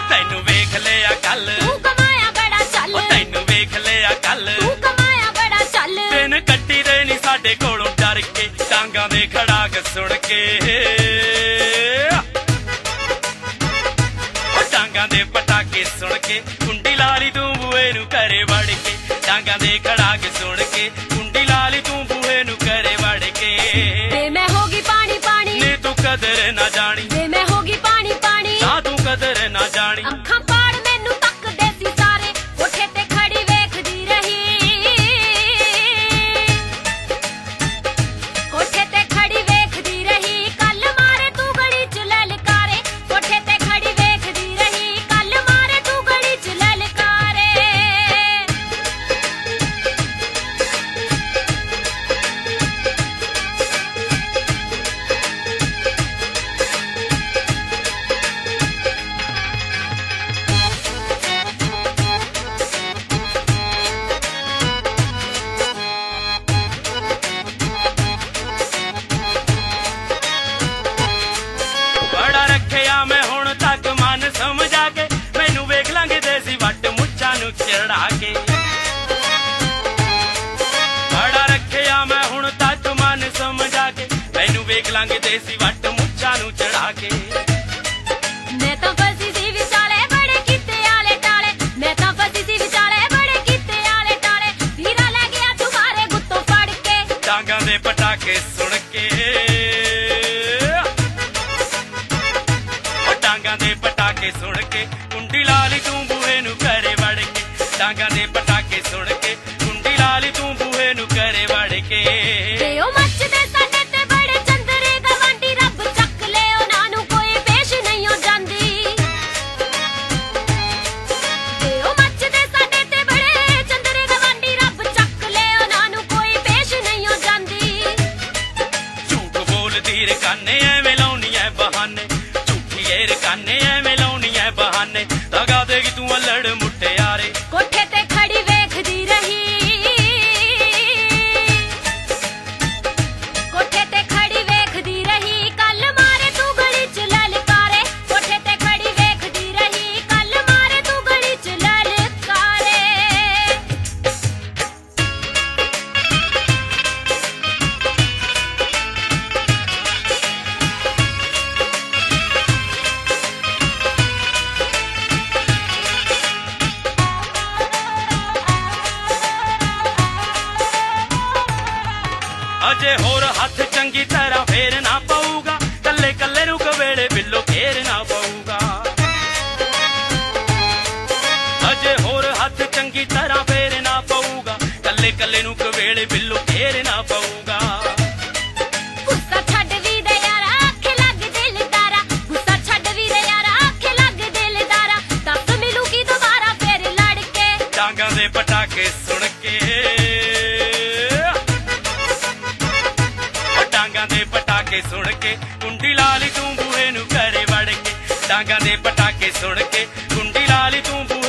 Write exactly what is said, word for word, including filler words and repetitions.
ਤੈਨੂੰ ਵੇਖ ਲਿਆ ਕੱਲ ਤੂੰ ਕਮਾਇਆ ਬੜਾ ਚੱਲ ਤੈਨੂੰ ਵੇਖ ਲਿਆ ਕੱਲ ਤੂੰ ਕਮਾਇਆ ਬੜਾ ਚੱਲ ਦਿਨ ਕੱਟੀ ਦੇ ਨਹੀਂ ਸਾਡੇ ਕੋਲੋਂ ਡਰ ਕੇ ਟਾਂਗਾਂ ਦੇ ਖੜਾਕ ਸੁਣ ਕੇ ਉਹ ਟਾਂਗਾਂ ਦੇ ਪਟਾਕੇ ਸੁਣ ਕੇ ਕੁੰਡੀ ਲਾ ਲਈ ਤੂੰ ਬੂਹੇ ਨੂੰ ਘਰੇ ਵੜ ਕੇ ਟਾਂਗਾਂ ਦੇ ਖੜਾਕ ਸੁਣ ਕੇ ਕੁੰਡੀ ਲਾ ਲਈ ਤੂੰ ਬੂਹੇ ਨੂੰ ਘਰੇ ਵੜ ਕੇ ਵੇ ਮੈਂ ਹੋ ਗਈ ਪਾਣੀ ਪਾਣੀ ਨੀ ਤੂੰ ਕਦਰ ਨਾ ਜਾਣੀ ਵੇ ਮੈਂ ਹੋ ਗਈ ਪਾਣੀ ਪਾਣੀ ਨਾ ਤੂੰ ਕਦਰ ਨਾ ਜਾਣੀ ਅੱਖਾਂ ਪਾੜ ਮੈਨੂੰ ਤੱਕਦੇ ਸੀ ਸਾਰੇ ਕੋਠੇ ਤੇ ਖੜੀ ਵੇਖਦੀ ਰਹੀ ਕੋਠੇ ਤੇ ਖੜੀ ਵੇਖਦੀ ਰਹੀ ਕੱਲ ਮਾਰੇ ਤੂੰ ਗਲੀ ਚ ਲਲਕਾਰੇ ਕੋਠੇ ਤੇ ਖੜੀ ਵੇਖਦੀ ਰਹੀ ਕੱਲ ਮਾਰੇ ਤੂੰ ਗਲੀ ਚ ਲਲਕਾਰੇ ਬੜਾ ਰੱਖਿਆ ਮੈਂ ਹੁਣ ਤੱਕ ਮਨ ਸਮਝਾ ਕੇ ਮੈਨੂੰ ਵੇਖ ਲਾਂਗੇ ਦੇਸੀ ਵੱਟ ਮੁੱਛਾਂ ਨੂੰ ਚੜਾ ਕੇ ਬੜਾ ਰੱਖਿਆ ਮੈਂ ਹੁਣ ਤੱਕ ਮਨ ਸਮਝਾ ਕੇ ਮੈਨੂੰ ਵੇਖ ਲਾਂਗੇ ਦੇਸੀ ਵੱਟ ਮੁੱਛਾਂ ਨੂੰ ਚੜਾ ਕੇ ਮੈਂ ਤਾਂ ਫਸੀ ਸੀ ਵਿਚਾਲੇ ਬੜੇ ਕੀਤੇ ਆਲੇ ਟਾਲੇ ਮੈਂ ਤਾਂ ਫਸੀ ਸੀ ਵਿਚਾਲੇ ਬੜੇ ਕੀਤੇ ਆਲੇ ਟਾਲੇ ਵੀਰਾ ਲੈ ਗਿਆ ਤੁਮਾਰੇ ਗੁੱਤੋਂ ਫੜ ਕੇ ਟਾਂਗਾਂ ਦੇ ਪਟਾਕੇ ਸੁਣ ਕੇ ਉਹ ਟਾਂਗਾਂ ਦੇ ਪਟਾਕੇ ਸੁਣ ਕੇ ਕੁੰਡੀ ਲਾ ਲਈ ਤੂੰ ਬੂਹੇ ਨੂੰ ਘਰੇ ਵੜ ਕੇ ਟਾਂਗਾਂ ਦੇ ਪਟਾਕੇ ਸੁਣ ਕੇ ਕੁੰਡੀ ਲਾ ਲਈ ਤੂੰ ਬੂਹੇ ਨੂੰ ਘਰੇ ਵੜ ਕੇ ਤੇ ਉਹ ਮੱਚਦੇ ਸਾਡੇ ਤੇ ਬੜੇ ਚੰਦਰੇ ਗਵਾਂਢੀ ਰੱਬ ਚੱਕ ਲੈ ਉਹਨਾਂ ਨੂੰ ਕੋਈ ਪੇਸ਼ ਨਹੀਂ ਹੋ ਜਾਂਦੀ ਤੇ ਉਹ ਮੱਚਦੇ ਸਾਡੇ ਤੇ ਬੜੇ ਚੰਦਰੇ ਗਵਾਂਢੀ ਰੱਬ ਚੱਕ ਲੈ ਉਹਨਾਂ ਨੂੰ ਕੋਈ ਪੇਸ਼ ਨਹੀਂ ਹੋ ਜਾਂਦੀ ਝੂਠ ਬੋਲਦੀ ਰਕਾਨੇ ਐਵੇਂ ਲਾਉਣੀ ਐ ਬਹਾਨੇ ਝੂਠੀ ਏ ਰਕਾਨੇ ਐਵੇਂ ਲਾਉਣੀ ਐ ਬਹਾਨੇ ਲਗਾ ਦੇਗੀ ਤੂੰ ਅਲੜ ਮੁੱਟਿਆਰੇ ਕੋਠੇ ਤੇ ਖੜੀ ਵੇਖਦੀ ਰਹੀ ਕੋਠੇ ਤੇ ਖੜੀ ਵੇਖਦੀ ਰਹੀ ਕੱਲ ਮਾਰੇ ਤੂੰ ਗਲੀ ਚ ਲਲਕਾਰੇ ਕੋਠੇ ਤੇ ਖੜੀ ਵੇਖਦੀ ਰਹੀ ਕੱਲ ਮਾਰੇ ਤੂੰ ਗਲੀ ਚ ਲਲਕਾਰੇ ਅਜੇ ਹੋਰ ਹੱਥ ਚੰਗੀ ਤਰ੍ਹਾਂ ਫੇਰ ਨਾ ਪਊਗਾ ਕੱਲੇ ਕੱਲੇ ਨੂੰ ਕਵੇਲੇ ਬਿੱਲੋ ਫੇਰ ਨਾ ਪਊਗਾ ਅਜੇ ਹੋਰ ਹੱਥ ਚੰਗੀ ਤਰ੍ਹਾਂ ਫੇਰ ਨਾ ਪਊਗਾ ਕੱਲੇ ਕੱਲੇ ਨੂੰ ਕਵੇਲੇ ਬਿੱਲੋ ਫੇਰ ਨਾ ਪਊਗਾ ਗੁੱਸਾ ਛੱਡ ਵੀ ਦੇ ਯਾਰਾ ਅੱਖੇ ਲੱਗ ਦਿਲਦਾਰਾ ਗੁੱਸਾ ਛੱਡ ਵੀ ਦੇ ਯਾਰਾ ਅੱਖੇ ਲੱਗ ਦਿਲਦਾਰਾ ਦੱਸ ਮਿਲੂ ਕੀ ਦੁਬਾਰਾ ਫੇਰ ਲੜ ਕੇ ਟਾਂਗਾਂ ਦੇ ਪਟਾਕੇ ਸੁਣ ਕੇ ਉਹ ਟਾਂਗਾਂ ਦੇ ਪਟਾਕੇ ਸੁਣ ਕੇ ਕੁੰਡੀ ਲਾ ਲਈ ਤੂੰ ਬੂਹੇ ਨੂੰ ਘਰੇ ਵੜ ਕੇ ਟਾਂਗਾਂ ਦੇ ਪਟਾਕੇ ਸੁਣ ਕੇ ਕੁੰਡੀ ਲਾ ਲਈ ਤੂੰ